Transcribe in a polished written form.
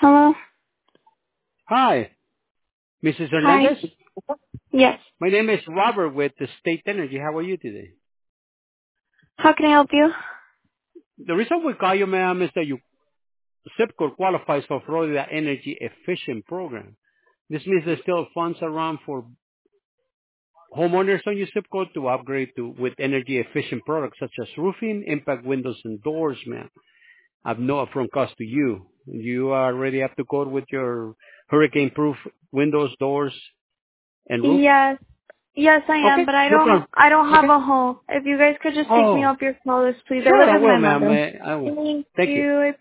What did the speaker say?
Hello? Hi, Mrs. Hi. Hernandez. Yes. My name is Robert with the State Energy. How are you today? How can I help you? The reason we call you, ma'am, is that your zip code qualifies for Florida Energy Efficient Program. This means there's still funds around for homeowners on your zip code to upgrade to with energy efficient products such as roofing, impact windows, and doors, ma'am. I've no upfront cost to you. You are already up to code with your hurricane-proof windows, doors, and roof. Yes. Yes, I am, Okay, but I no don't problem. I don't have Okay. a home. If you guys could just take me Oh, off your call list, please. I sure, live I with will, my ma'am. mother. I will. Thank Thank you. you.